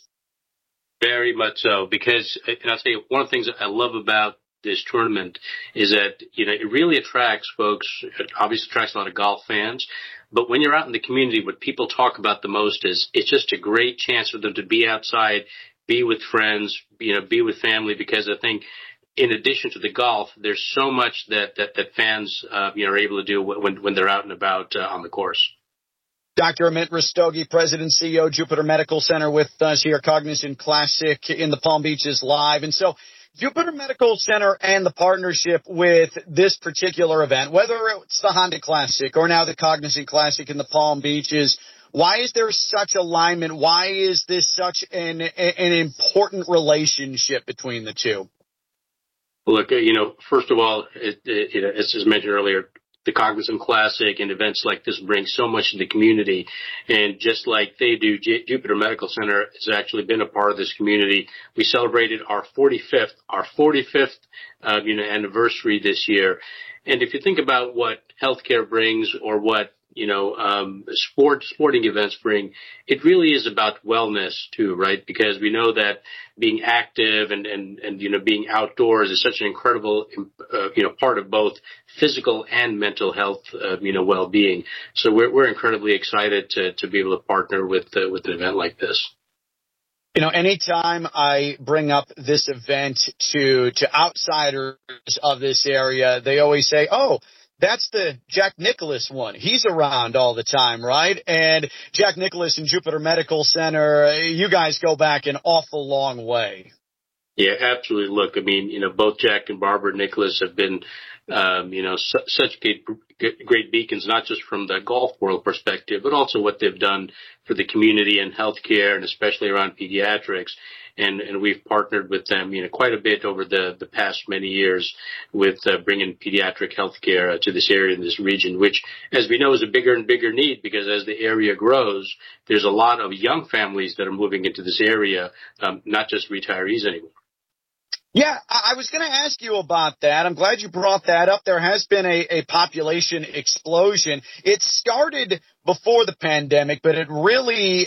Very much so, because, and I'll tell you, one of the things that I love about this tournament is that, you know, it really attracts folks. It obviously attracts a lot of golf fans. But when you're out in the community, what people talk about the most is it's just a great chance for them to be outside, be with friends, you know, be with family, because I think in addition to the golf, there's so much that, that, that fans, uh, you know, are able to do when, when they're out and about uh, on the course. Doctor Amit Rastogi, President and C E O, Jupiter Medical Center, with us here, Cognizant Classic in the Palm Beaches Live. And so Jupiter Medical Center and the partnership with this particular event, whether it's the Honda Classic or now the Cognizant Classic in the Palm Beaches, why is there such alignment? Why is this such an an important relationship between the two? Look, you know, first of all, it, it, you know, as was mentioned earlier, the Cognizant Classic and events like this bring so much to the community. And just like they do, J- Jupiter Medical Center has actually been a part of this community. We celebrated our forty-fifth, our forty-fifth, uh, you know, anniversary this year. And if you think about what healthcare brings or what, you know, um, sport, sporting events bring, it really is about wellness too, right? Because we know that being active and, and, and, you know, being outdoors is such an incredible, uh, you know, part of both physical and mental health, uh, you know, well-being. So we're, we're incredibly excited to, to be able to partner with, uh, with an event like this. You know, anytime I bring up this event to, to outsiders of this area, they always say, oh, that's the Jack Nicklaus one. He's around all the time, right? And Jack Nicklaus and Jupiter Medical Center, you guys go back an awful long way. Yeah, absolutely. Look, I mean, you know, both Jack and Barbara Nicklaus have been, um, you know, su- such great, great beacons, not just from the golf world perspective, but also what they've done for the community and healthcare, and especially around pediatrics. And, and we've partnered with them, you know, quite a bit over the, the past many years with uh, bringing pediatric healthcare uh, to this area in this region, which, as we know, is a bigger and bigger need, because as the area grows, there's a lot of young families that are moving into this area, um, not just retirees anymore. Yeah, I was going to ask you about that. I'm glad you brought that up. There has been a, a population explosion. It started before the pandemic, but it really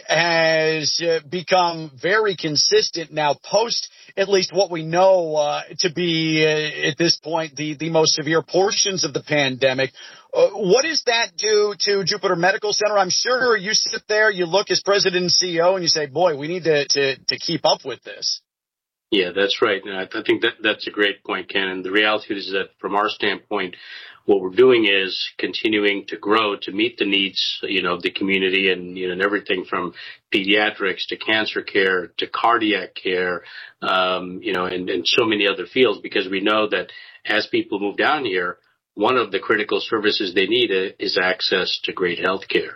has uh, become very consistent now post at least what we know uh, to be uh, at this point the, the most severe portions of the pandemic. Uh, what does that do to Jupiter Medical Center? I'm sure you sit there, you look as president and C E O, and you say, boy, we need to, to, to keep up with this. Yeah, that's right. And I, I think that that's a great point, Ken. And the reality is that from our standpoint, what we're doing is continuing to grow to meet the needs, you know, of the community, and, you know, and everything from pediatrics to cancer care to cardiac care, um, you know, and, and so many other fields, because we know that as people move down here, one of the critical services they need is access to great health care.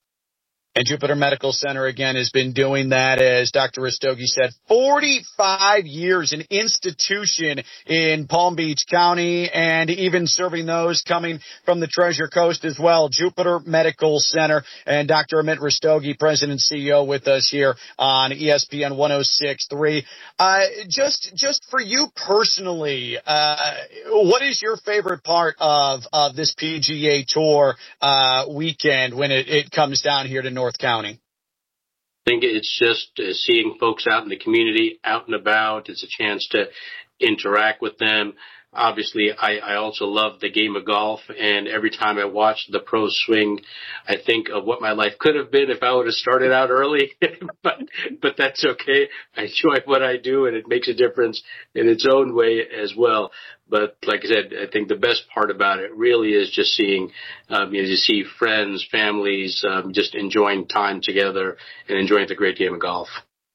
And Jupiter Medical Center, again, has been doing that, as Doctor Rastogi said, forty-five years, an institution in Palm Beach County, and even serving those coming from the Treasure Coast as well. Jupiter Medical Center, and Doctor Amit Rastogi, President and C E O, with us here on E S P N one oh six point three. Uh, just, just for you personally, uh, what is your favorite part of, of this P G A Tour uh, weekend when it, it comes down here to North County? think it's just uh, seeing folks out in the community, out and about. It's a chance to interact with them. Obviously, I, I also love the game of golf, and every time I watch the pros swing, I think of what my life could have been if I would have started out early. but but that's okay. I enjoy what I do, and it makes a difference in its own way as well. But like I said, I think the best part about it really is just seeing, um, you know, you see friends, families, um, just enjoying time together and enjoying the great game of golf.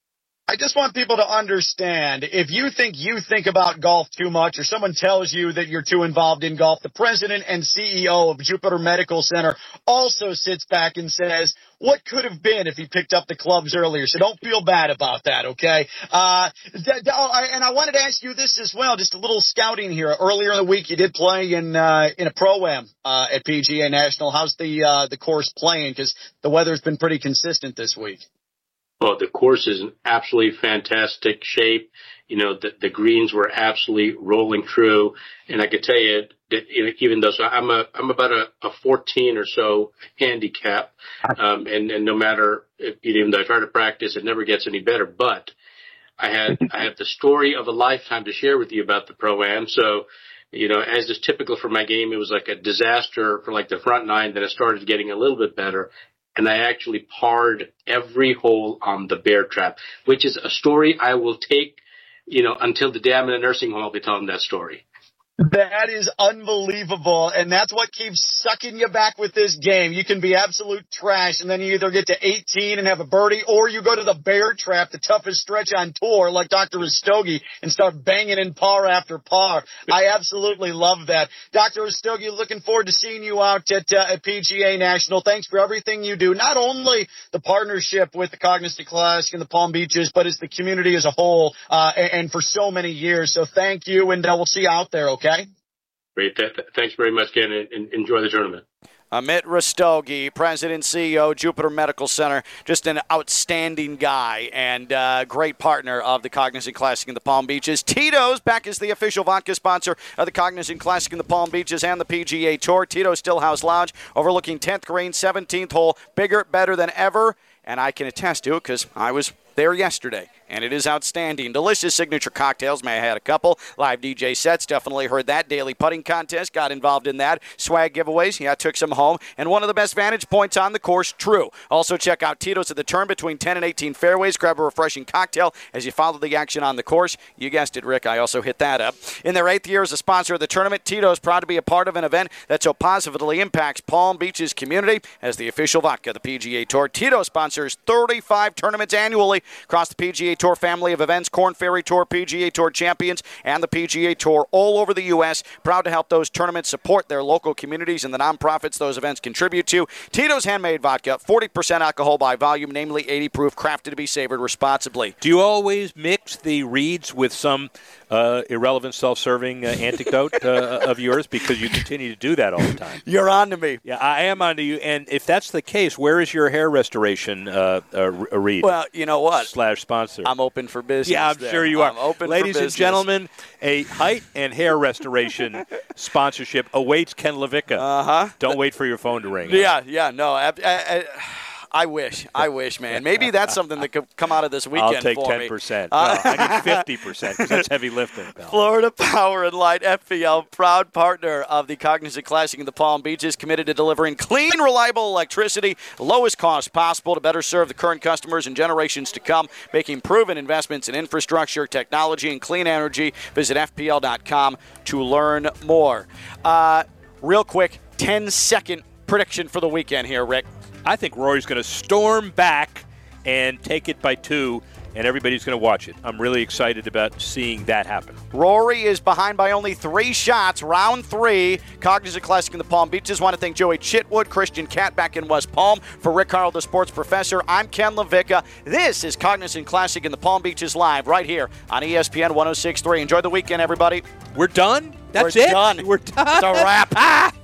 I just want people to understand, if you think you think about golf too much or someone tells you that you're too involved in golf, the president and C E O of Jupiter Medical Center also sits back and says, what could have been if he picked up the clubs earlier? So don't feel bad about that, okay? Uh, th- th- and I wanted to ask you this as well, just a little scouting here. Earlier in the week, you did play in uh, in a Pro-Am uh, at P G A National. How's the uh, the course playing? Because the weather's been pretty consistent this week. Well, the course is in absolutely fantastic shape. You know, the, the greens were absolutely rolling through. And I could tell you that even though so I'm a, I'm about a, a fourteen or so handicap. Um, and, and no matter if, even though I try to practice, it never gets any better. But I had, I have the story of a lifetime to share with you about the Pro-Am. So, you know, as is typical for my game, it was like a disaster for like the front nine. Then it started getting a little bit better. And I actually parred every hole on the bear trap, which is a story I will take, you know, until the day I'm in a nursing home, I'll be telling that story. That is unbelievable, and that's what keeps sucking you back with this game. You can be absolute trash, and then you either get to eighteen and have a birdie, or you go to the bear trap, the toughest stretch on tour, like Doctor Rastogi, and start banging in par after par. I absolutely love that. Doctor Rastogi, looking forward to seeing you out at, uh, at P G A National. Thanks for everything you do, not only the partnership with the Cognizant Classic and the Palm Beaches, but as the community as a whole, uh, and, and for so many years. So thank you, and uh, we'll see you out there, okay? Great. Thanks very much, Ken, and enjoy the tournament. Amit Rastogi, President and C E O, Jupiter Medical Center, just an outstanding guy and uh, great partner of the Cognizant Classic in the Palm Beaches. Tito's back as the official vodka sponsor of the Cognizant Classic in the Palm Beaches and the P G A Tour. Tito's Stillhouse Lounge, overlooking tenth green, seventeenth hole, bigger, better than ever. And I can attest to it because I was there yesterday, and it is outstanding. Delicious signature cocktails. May I had a couple. Live D J sets. Definitely heard that. Daily putting contest. Got involved in that. Swag giveaways. Yeah, took some home. And one of the best vantage points on the course. True. Also check out Tito's at the turn between ten and eighteen fairways. Grab a refreshing cocktail as you follow the action on the course. You guessed it, Rick. I also hit that up. In their eighth year as a sponsor of the tournament, Tito's proud to be a part of an event that so positively impacts Palm Beach's community as the official vodka of the P G A Tour. Tito sponsors thirty-five tournaments annually across the P G A Tour family of events, Korn Ferry Tour, P G A Tour Champions, and the P G A Tour all over the U S. Proud to help those tournaments support their local communities and the nonprofits those events contribute to. Tito's Handmade Vodka, forty percent alcohol by volume, namely eighty proof, crafted to be savored responsibly. Do you always mix the reads with some uh, irrelevant self-serving uh, anecdote uh, of yours? Because you continue to do that all the time. You're on to me. Yeah, I am on to you. And if that's the case, where is your hair restoration uh, uh, read? Well, you know what? Slash sponsor. I'm open for business. Yeah, I'm there. sure you are. I'm open Ladies for and gentlemen, a height and hair restoration sponsorship awaits Ken LaVicka. Uh-huh. Don't wait for your phone to ring. Yeah, yeah, no. I, I, I, I wish. I wish, man. Maybe that's something that could come out of this weekend I'll take for ten percent. me. Uh, no, I need fifty percent because that's heavy lifting. Pal. Florida Power and Light, F P L, proud partner of the Cognizant Classic in the Palm Beaches, committed to delivering clean, reliable electricity, lowest cost possible to better serve the current customers and generations to come, making proven investments in infrastructure, technology, and clean energy. Visit F P L dot com to learn more. Uh, real quick, ten-second prediction for the weekend here, Rick. I think Rory's going to storm back and take it by two, and everybody's going to watch it. I'm really excited about seeing that happen. Rory is behind by only three shots, round three. Cognizant Classic in the Palm Beaches. Want to thank Joey Chitwood, Christian Cat back in West Palm. For Rick Carl, the sports professor, I'm Ken LaVicka. This is Cognizant Classic in the Palm Beaches live right here on E S P N one oh six point three. Enjoy the weekend, everybody. We're done? That's We're it? done. We're done. It's a wrap. Ah!